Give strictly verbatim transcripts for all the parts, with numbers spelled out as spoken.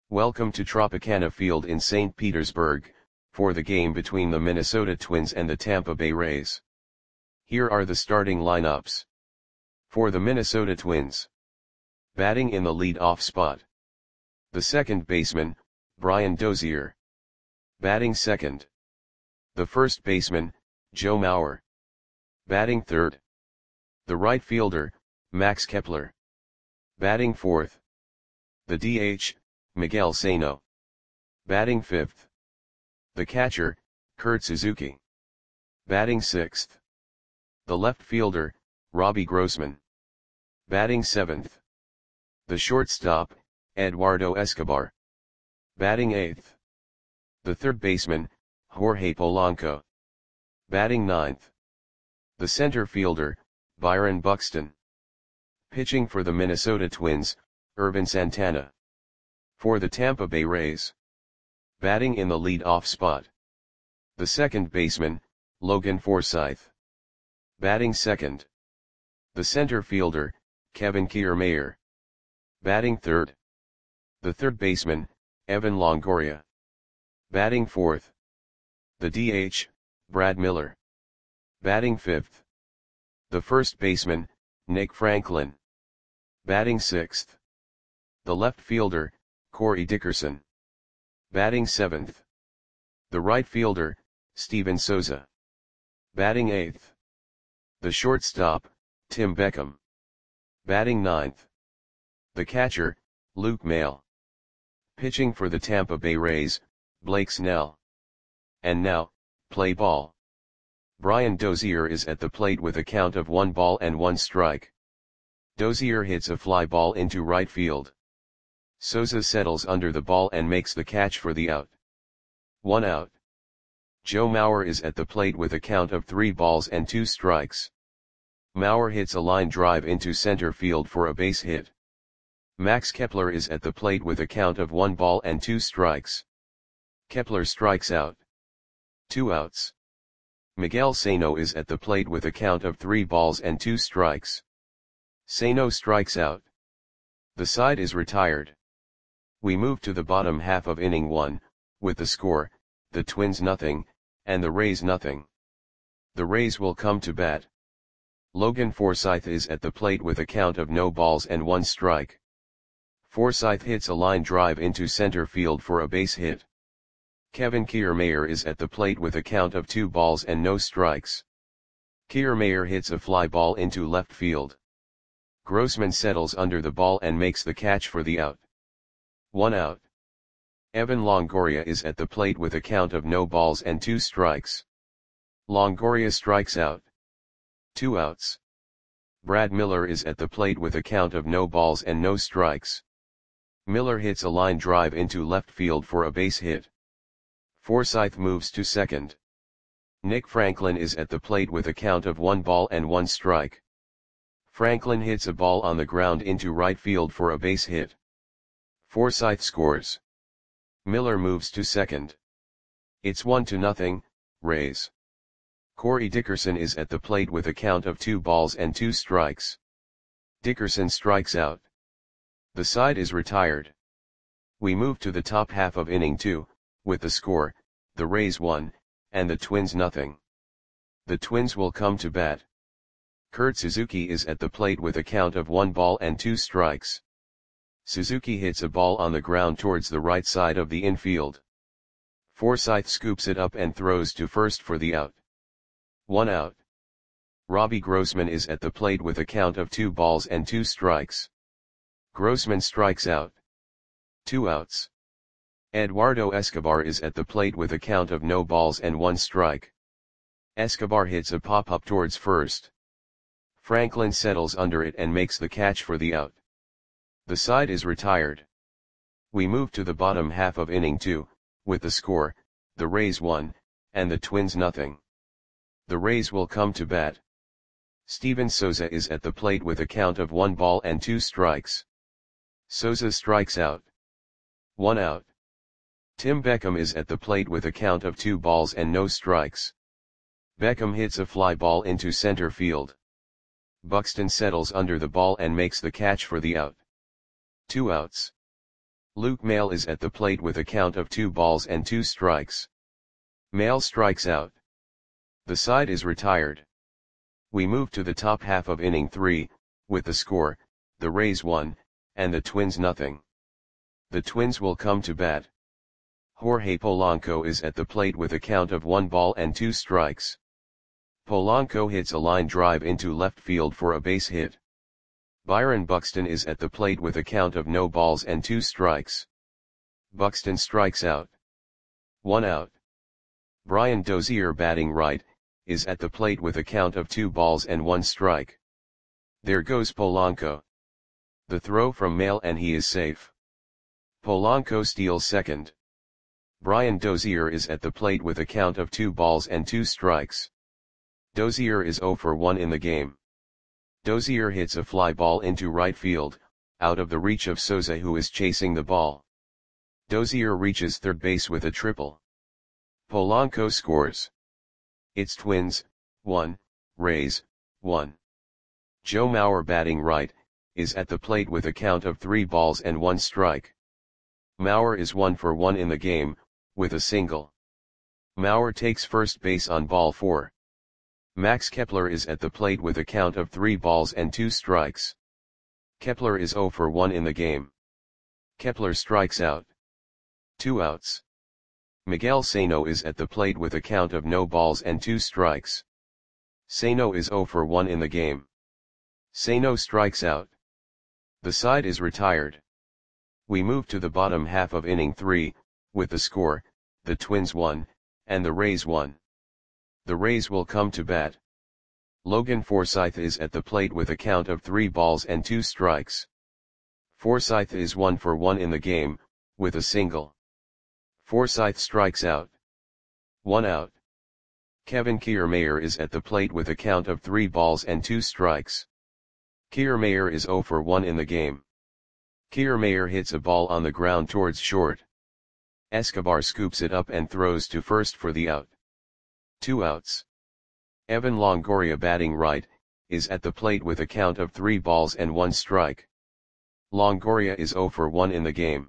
Welcome to Tropicana Field in Saint Petersburg, for the game between the Minnesota Twins and the Tampa Bay Rays. Here are the starting lineups. For the Minnesota Twins. Batting in the lead-off spot. The second baseman, Brian Dozier. Batting second. The first baseman, Joe Mauer. Batting third. The right fielder, Max Kepler. Batting fourth. The D H, Miguel Sano. Batting fifth. The catcher, Kurt Suzuki. Batting sixth. The left fielder, Robbie Grossman. Batting seventh. The shortstop, Eduardo Escobar. Batting eighth. The third baseman, Jorge Polanco. Batting ninth. The center fielder, Byron Buxton. Pitching for the Minnesota Twins, Ervin Santana. For the Tampa Bay Rays. Batting in the lead-off spot. The second baseman, Logan Forsythe. Batting second. The center fielder, Kevin Kiermaier. Batting third. The third baseman, Evan Longoria. Batting fourth. The D H, Brad Miller. Batting fifth. The first baseman, Nick Franklin. Batting sixth. The left fielder, Corey Dickerson. Batting seventh. The right fielder, Steven Souza. Batting eighth. The shortstop, Tim Beckham. Batting ninth. The catcher, Luke Maile. Pitching for the Tampa Bay Rays, Blake Snell. And now, play ball. Brian Dozier is at the plate with a count of one ball and one strike. Dozier hits a fly ball into right field. Souza settles under the ball and makes the catch for the out. One out. Joe Mauer is at the plate with a count of three balls and two strikes. Mauer hits a line drive into center field for a base hit. Max Kepler is at the plate with a count of one ball and two strikes. Kepler strikes out. Two outs. Miguel Sano is at the plate with a count of three balls and two strikes. Sano strikes out. The side is retired. We move to the bottom half of inning one, with the score, the Twins nothing, and the Rays nothing. The Rays will come to bat. Logan Forsythe is at the plate with a count of no balls and one strike. Forsythe hits a line drive into center field for a base hit. Kevin Kiermaier is at the plate with a count of two balls and no strikes. Kiermaier hits a fly ball into left field. Grossman settles under the ball and makes the catch for the out. One out. Evan Longoria is at the plate with a count of no balls and two strikes. Longoria strikes out. Two outs. Brad Miller is at the plate with a count of no balls and no strikes. Miller hits a line drive into left field for a base hit. Forsythe moves to second. Nick Franklin is at the plate with a count of one ball and one strike. Franklin hits a ball on the ground into right field for a base hit. Forsythe scores. Miller moves to second. It's one to nothing, Rays. Corey Dickerson is at the plate with a count of two balls and two strikes. Dickerson strikes out. The side is retired. We move to the top half of inning two, with the score, the Rays one, and the Twins nothing. The Twins will come to bat. Kurt Suzuki is at the plate with a count of one ball and two strikes. Suzuki hits a ball on the ground towards the right side of the infield. Forsythe scoops it up and throws to first for the out. One out. Robbie Grossman is at the plate with a count of two balls and two strikes. Grossman strikes out. Two outs. Eduardo Escobar is at the plate with a count of no balls and one strike. Escobar hits a pop-up towards first. Franklin settles under it and makes the catch for the out. The side is retired. We move to the bottom half of inning two, with the score, the Rays one, and the Twins nothing. The Rays will come to bat. Steven Souza is at the plate with a count of one ball and two strikes. Souza strikes out. One out. Tim Beckham is at the plate with a count of two balls and no strikes. Beckham hits a fly ball into center field. Buxton settles under the ball and makes the catch for the out. Two outs. Luke Maile is at the plate with a count of two balls and two strikes. Maile strikes out. The side is retired. We move to the top half of inning three, with the score, the Rays one, and the Twins nothing. The Twins will come to bat. Jorge Polanco is at the plate with a count of one ball and two strikes. Polanco hits a line drive into left field for a base hit. Byron Buxton is at the plate with a count of no balls and two strikes. Buxton strikes out. One out. Brian Dozier, batting right, is at the plate with a count of two balls and one strike. There goes Polanco. The throw from Maile and he is safe. Polanco steals second. Brian Dozier is at the plate with a count of two balls and two strikes. Dozier is oh for one in the game. Dozier hits a fly ball into right field, out of the reach of Souza, who is chasing the ball. Dozier reaches third base with a triple. Polanco scores. It's Twins, one, Rays, one. Joe Mauer, batting right, is at the plate with a count of three balls and one strike. Mauer is one for one in the game, with a single. Mauer takes first base on ball four. Max Kepler is at the plate with a count of three balls and two strikes. Kepler is oh for one in the game. Kepler strikes out. Two outs. Miguel Sano is at the plate with a count of no balls and two strikes. Sano is oh for one in the game. Sano strikes out. The side is retired. We move to the bottom half of inning three, with the score, the Twins one, and the Rays one. The Rays will come to bat. Logan Forsythe is at the plate with a count of three balls and two strikes. Forsythe is one for one in the game, with a single. Forsythe strikes out. One out. Kevin Kiermaier is at the plate with a count of three balls and two strikes. Kiermaier is oh for one in the game. Kiermaier hits a ball on the ground towards short. Escobar scoops it up and throws to first for the out. Two outs. Evan Longoria, batting right, is at the plate with a count of three balls and one strike. Longoria is oh for one in the game.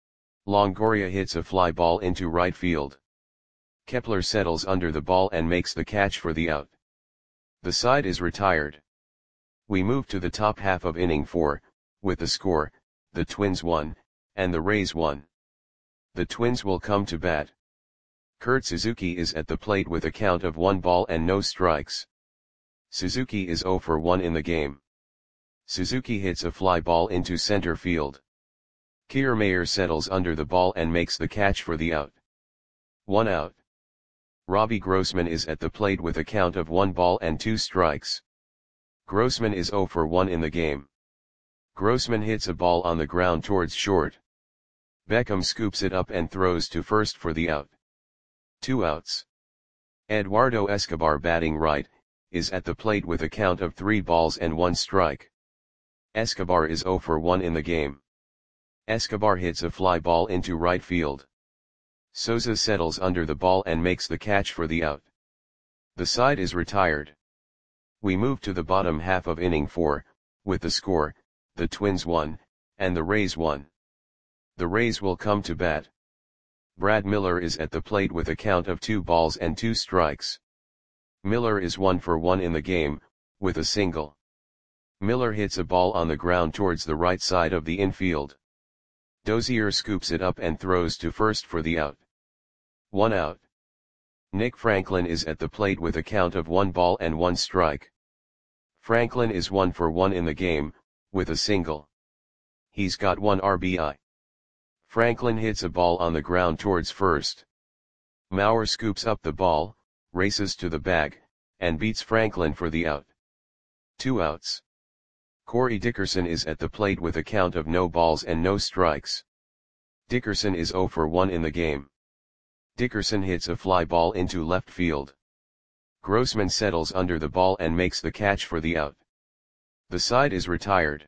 Longoria hits a fly ball into right field. Kepler settles under the ball and makes the catch for the out. The side is retired. We move to the top half of inning four, with the score, the Twins one, and the Rays one. The Twins will come to bat. Kurt Suzuki is at the plate with a count of one ball and no strikes. Suzuki is oh for one in the game. Suzuki hits a fly ball into center field. Kiermaier settles under the ball and makes the catch for the out. One out. Robbie Grossman is at the plate with a count of one ball and two strikes. Grossman is oh for one in the game. Grossman hits a ball on the ground towards short. Beckham scoops it up and throws to first for the out. Two outs. Eduardo Escobar, batting right, is at the plate with a count of three balls and one strike. Escobar is oh for one in the game. Escobar hits a fly ball into right field. Souza settles under the ball and makes the catch for the out. The side is retired. We move to the bottom half of inning four, with the score, the Twins one, and the Rays one. The Rays will come to bat. Brad Miller is at the plate with a count of two balls and two strikes. Miller is one for one in the game, with a single. Miller hits a ball on the ground towards the right side of the infield. Dozier scoops it up and throws to first for the out. One out. Nick Franklin is at the plate with a count of one ball and one strike. Franklin is one for one in the game, with a single. He's got one R B I. Franklin hits a ball on the ground towards first. Mauer scoops up the ball, races to the bag, and beats Franklin for the out. Two outs. Corey Dickerson is at the plate with a count of no balls and no strikes. Dickerson is oh for one in the game. Dickerson hits a fly ball into left field. Grossman settles under the ball and makes the catch for the out. The side is retired.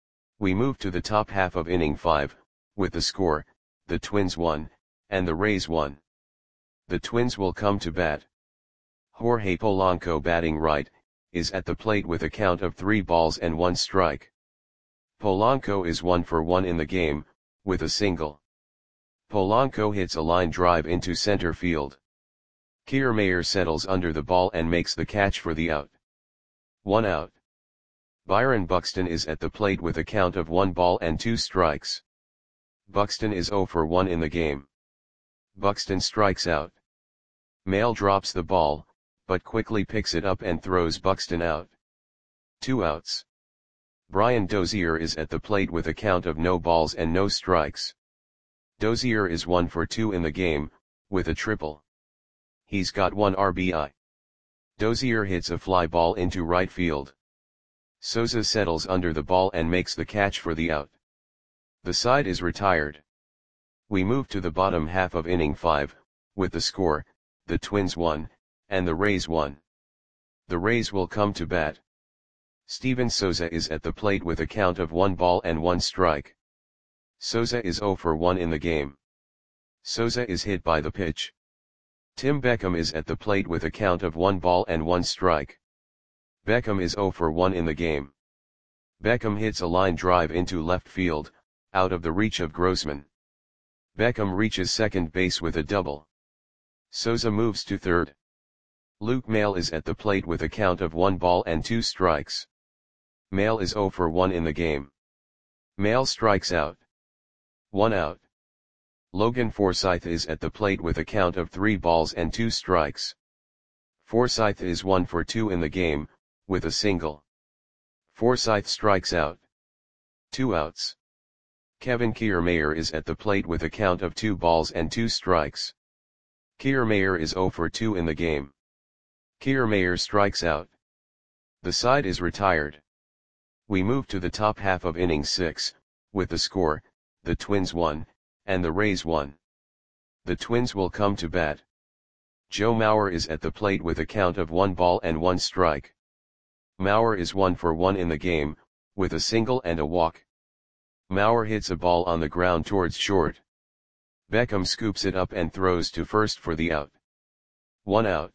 We move to the top half of inning five, with the score, the Twins one, and the Rays one. The Twins will come to bat. Jorge Polanco, batting right, is at the plate with a count of three balls and one strike. Polanco is one for one in the game, with a single. Polanco hits a line drive into center field. Kiermaier settles under the ball and makes the catch for the out. One out. Byron Buxton is at the plate with a count of one ball and two strikes. Buxton is zero for one in the game. Buxton strikes out. Maile drops the ball, but quickly picks it up and throws Buxton out. Two outs. Brian Dozier is at the plate with a count of no balls and no strikes. Dozier is one for two in the game, with a triple. He's got one R B I. Dozier hits a fly ball into right field. Souza settles under the ball and makes the catch for the out. The side is retired. We move to the bottom half of inning five, with the score, the Twins won, and the Rays won. The Rays will come to bat. Steven Souza is at the plate with a count of one ball and one strike. Souza is zero for one in the game. Souza is hit by the pitch. Tim Beckham is at the plate with a count of one ball and one strike. Beckham is zero for one in the game. Beckham hits a line drive into left field, out of the reach of Grossman. Beckham reaches second base with a double. Souza moves to third. Luke Maile is at the plate with a count of one ball and two strikes. Maile is zero for one in the game. Maile strikes out. One out. Logan Forsythe is at the plate with a count of three balls and two strikes. Forsythe is one for two in the game, with a single. Forsythe strikes out. Two outs. Kevin Kiermaier is at the plate with a count of two balls and two strikes. Kiermaier is zero for two in the game. Kiermaier strikes out. The side is retired. We move to the top half of inning six, with the score, the Twins won, and the Rays won. The Twins will come to bat. Joe Mauer is at the plate with a count of one ball and one strike. Mauer is one for one in the game, with a single and a walk. Mauer hits a ball on the ground towards short. Beckham scoops it up and throws to first for the out. One out.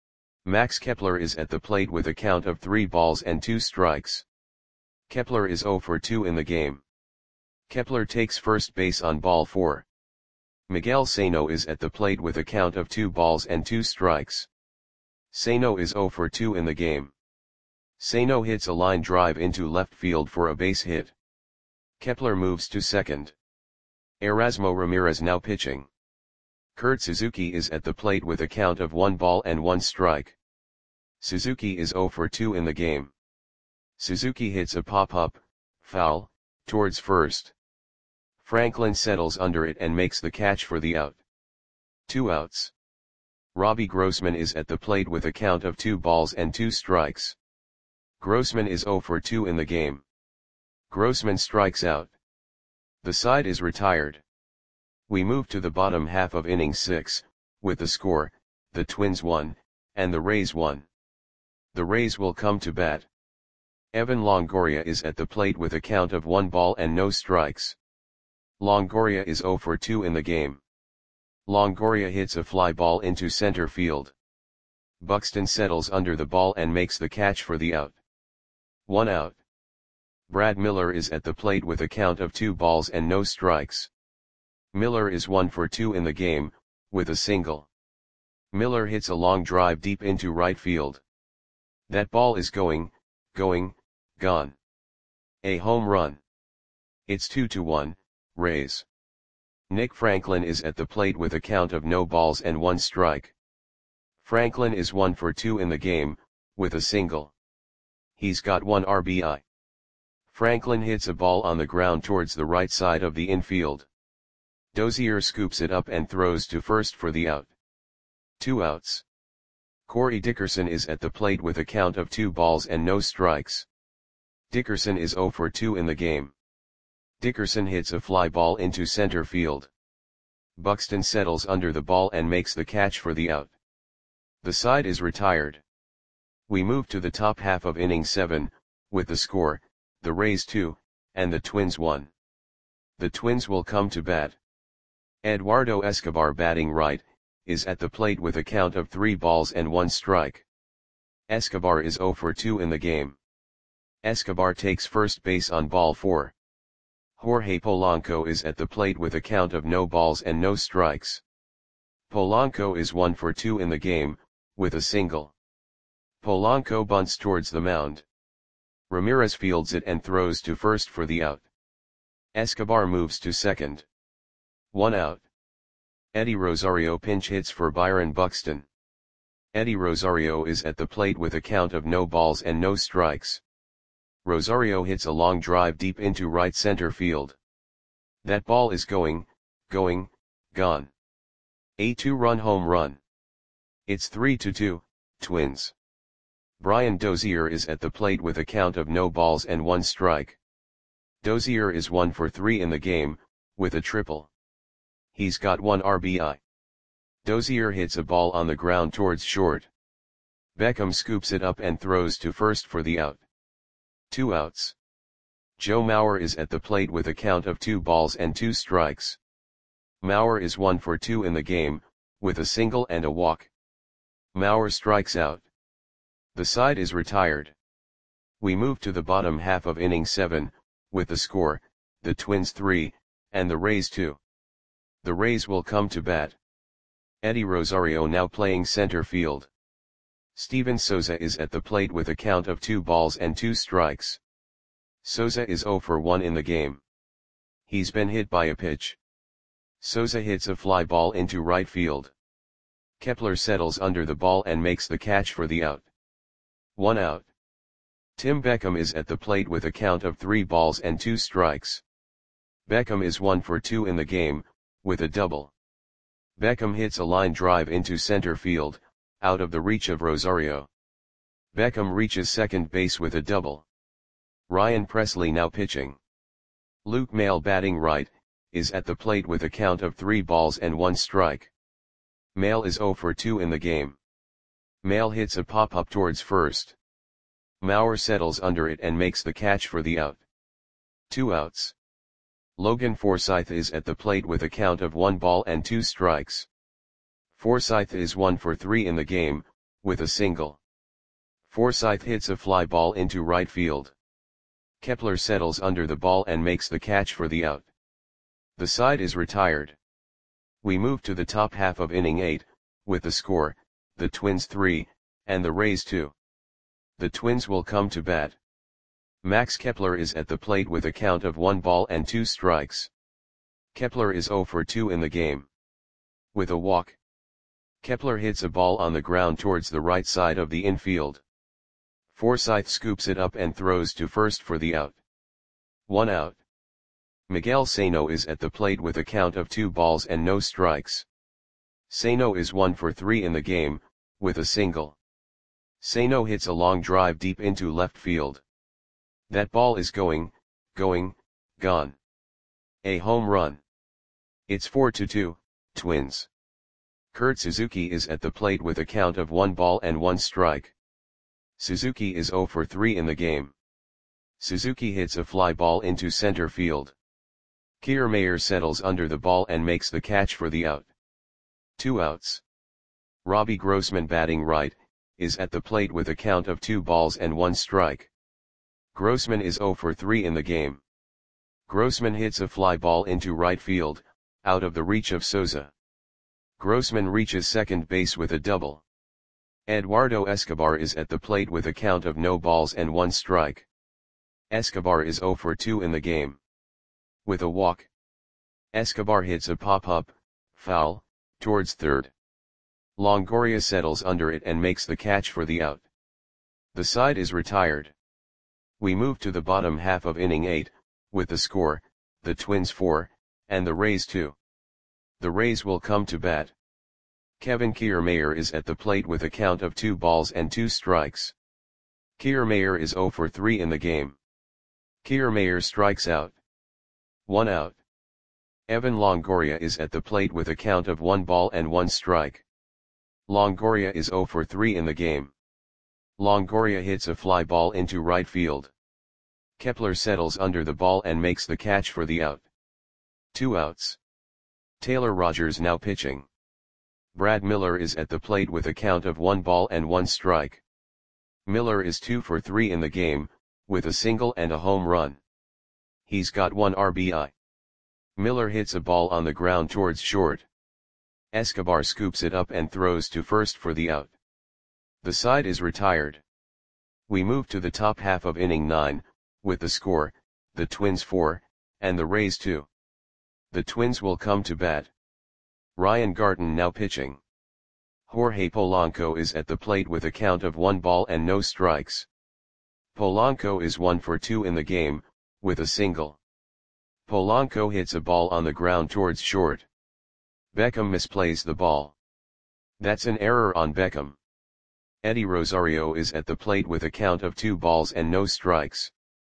Max Kepler is at the plate with a count of three balls and two strikes. Kepler is zero for two in the game. Kepler takes first base on ball four. Miguel Sano is at the plate with a count of two balls and two strikes. Sano is zero for two in the game. Sano hits a line drive into left field for a base hit. Kepler moves to second. Erasmo Ramirez now pitching. Kurt Suzuki is at the plate with a count of one ball and one strike. Suzuki is zero for two in the game. Suzuki hits a pop-up, foul, towards first. Franklin settles under it and makes the catch for the out. Two outs. Robbie Grossman is at the plate with a count of two balls and two strikes. Grossman is zero for two in the game. Grossman strikes out. The side is retired. We move to the bottom half of inning six, with the score, the Twins won, and the Rays won. The Rays will come to bat. Evan Longoria is at the plate with a count of one ball and no strikes. Longoria is zero for two in the game. Longoria hits a fly ball into center field. Buxton settles under the ball and makes the catch for the out. One out. Brad Miller is at the plate with a count of two balls and no strikes. Miller is one for two in the game, with a single. Miller hits a long drive deep into right field. That ball is going, going, gone. A home run. It's two to one, Rays. Nick Franklin is at the plate with a count of no balls and one strike. Franklin is one for two in the game, with a single. He's got one R B I. Franklin hits a ball on the ground towards the right side of the infield. Dozier scoops it up and throws to first for the out. Two outs. Corey Dickerson is at the plate with a count of two balls and no strikes. Dickerson is zero for two in the game. Dickerson hits a fly ball into center field. Buxton settles under the ball and makes the catch for the out. The side is retired. We move to the top half of inning seven, with the score, the Rays two, and the Twins one. The Twins will come to bat. Eduardo Escobar batting right, is at the plate with a count of three balls and one strike. Escobar is zero for two in the game. Escobar takes first base on ball four. Jorge Polanco is at the plate with a count of no balls and no strikes. Polanco is one for two in the game, with a single. Polanco bunts towards the mound. Ramirez fields it and throws to first for the out. Escobar moves to second. One out. Eddie Rosario pinch hits for Byron Buxton. Eddie Rosario is at the plate with a count of no balls and no strikes. Rosario hits a long drive deep into right center field. That ball is going, going, gone. A two-run home run. It's three to two, Twins. Brian Dozier is at the plate with a count of no balls and one strike. Dozier is one for three in the game, with a triple. He's got one R B I. Dozier hits a ball on the ground towards short. Beckham scoops it up and throws to first for the out. Two outs. Joe Mauer is at the plate with a count of two balls and two strikes. Mauer is one for two in the game, with a single and a walk. Mauer strikes out. The side is retired. We move to the bottom half of inning seven, with the score, the Twins three, and the Rays two. The Rays will come to bat. Eddie Rosario now playing center field. Steven Souza is at the plate with a count of two balls and two strikes. Souza is zero for one in the game. He's been hit by a pitch. Souza hits a fly ball into right field. Kepler settles under the ball and makes the catch for the out. One out. Tim Beckham is at the plate with a count of three balls and two strikes. Beckham is one for two in the game, with a double. Beckham hits a line drive into center field, out of the reach of Rosario. Beckham reaches second base with a double. Ryan Presley now pitching. Luke Maile batting right, is at the plate with a count of three balls and one strike. Maile is zero for two in the game. Maile hits a pop-up towards first. Mauer settles under it and makes the catch for the out. Two outs. Logan Forsythe is at the plate with a count of one ball and two strikes. Forsythe is one for three in the game, with a single. Forsythe hits a fly ball into right field. Kepler settles under the ball and makes the catch for the out. The side is retired. We move to the top half of inning eight, with the score, the Twins three, and the Rays two. The Twins will come to bat. Max Kepler is at the plate with a count of one ball and two strikes. Kepler is zero for two in the game. With a walk. Kepler hits a ball on the ground towards the right side of the infield. Forsythe scoops it up and throws to first for the out. One out. Miguel Sano is at the plate with a count of two balls and no strikes. Sano is one for three in the game, with a single. Sano hits a long drive deep into left field. That ball is going, going, gone. A home run. It's four to two, Twins. Kurt Suzuki is at the plate with a count of one ball and one strike. Suzuki is zero for three in the game. Suzuki hits a fly ball into center field. Kiermaier settles under the ball and makes the catch for the out. Two outs. Robbie Grossman batting right, is at the plate with a count of two balls and one strike. Grossman is zero for three in the game. Grossman hits a fly ball into right field, out of the reach of Souza. Grossman reaches second base with a double. Eduardo Escobar is at the plate with a count of no balls and one strike. Escobar is zero for two in the game. With a walk. Escobar hits a pop-up, foul, towards third. Longoria settles under it and makes the catch for the out. The side is retired. We move to the bottom half of inning eight, with the score, the Twins four, and the Rays two. The Rays will come to bat. Kevin Kiermaier is at the plate with a count of two balls and two strikes. Kiermaier is zero for three in the game. Kiermaier strikes out. One out. Evan Longoria is at the plate with a count of one ball and one strike. Longoria is zero for three in the game. Longoria hits a fly ball into right field. Kepler settles under the ball and makes the catch for the out. Two outs. Taylor Rogers now pitching. Brad Miller is at the plate with a count of one ball and one strike. Miller is two for three in the game, with a single and a home run. He's got one R B I. Miller hits a ball on the ground towards short. Escobar scoops it up and throws to first for the out. The side is retired. We move to the top half of inning nine, with the score, the Twins four, and the Rays two. The Twins will come to bat. Ryan Garten now pitching. Jorge Polanco is at the plate with a count of one ball and no strikes. Polanco is one for two in the game, with a single. Polanco hits a ball on the ground towards short. Beckham misplays the ball. That's an error on Beckham. Eddie Rosario is at the plate with a count of two balls and no strikes.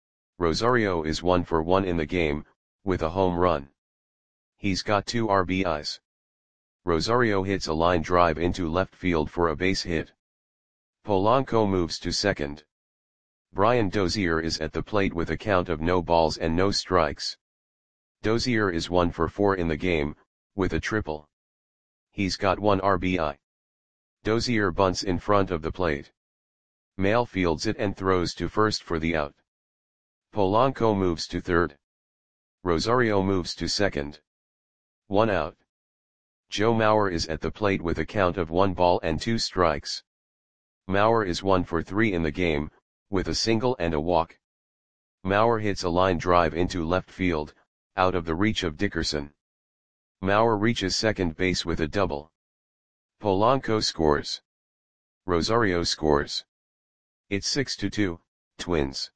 Rosario is one for one in the game, with a home run. He's got two R B Is. Rosario hits a line drive into left field for a base hit. Polanco moves to second. Brian Dozier is at the plate with a count of no balls and no strikes. Dozier is one for four in the game, with a triple. He's got one R B I. Dozier bunts in front of the plate. Maile fields it and throws to first for the out. Polanco moves to third. Rosario moves to second. One out. Joe Mauer is at the plate with a count of one ball and two strikes. Mauer is one for three in the game, with a single and a walk. Mauer hits a line drive into left field, out of the reach of Dickerson. Mauer reaches second base with a double. Polanco scores. Rosario scores. It's six to two, Twins.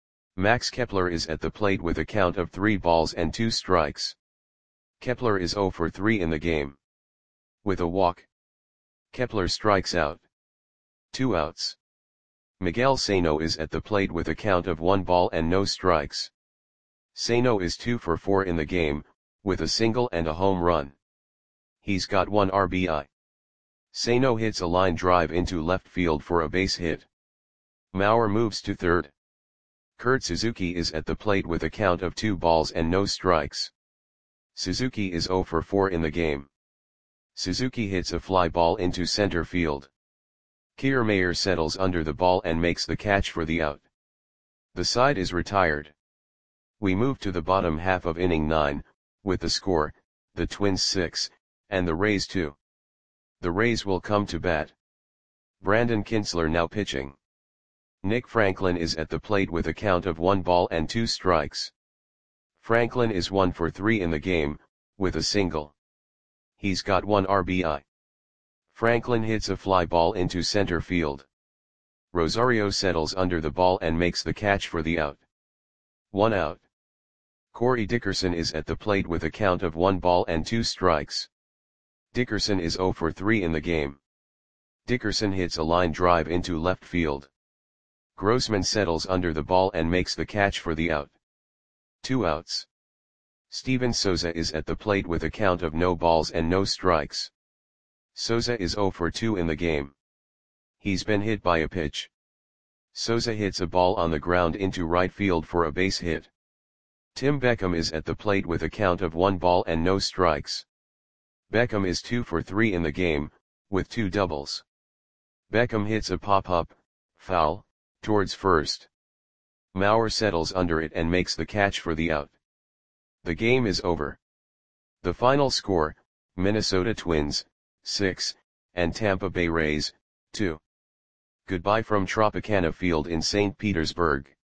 Max Kepler is at the plate with a count of three balls and two strikes. Kepler is zero for three in the game. With a walk. Kepler strikes out. Two outs. Miguel Sano is at the plate with a count of one ball and no strikes. Sano is two for four in the game, with a single and a home run. He's got one R B I. Sano hits a line drive into left field for a base hit. Mauer moves to third. Kurt Suzuki is at the plate with a count of two balls and no strikes. Suzuki is zero for four in the game. Suzuki hits a fly ball into center field. Kiermaier settles under the ball and makes the catch for the out. The side is retired. We move to the bottom half of inning nine, with the score, the Twins six, and the Rays two. The Rays will come to bat. Brandon Kintzler now pitching. Nick Franklin is at the plate with a count of one ball and two strikes. Franklin is one for three in the game, with a single. He's got one R B I. Franklin hits a fly ball into center field. Rosario settles under the ball and makes the catch for the out. One out. Corey Dickerson is at the plate with a count of one ball and two strikes. Dickerson is zero for three in the game. Dickerson hits a line drive into left field. Grossman settles under the ball and makes the catch for the out. Two outs. Steven Souza is at the plate with a count of no balls and no strikes. Souza is zero for two in the game. He's been hit by a pitch. Souza hits a ball on the ground into right field for a base hit. Tim Beckham is at the plate with a count of one ball and no strikes. Beckham is two for three in the game, with two doubles. Beckham hits a pop-up, foul, towards first. Mauer settles under it and makes the catch for the out. The game is over. The final score, Minnesota Twins, six, and Tampa Bay Rays, two. Goodbye from Tropicana Field in Saint Petersburg.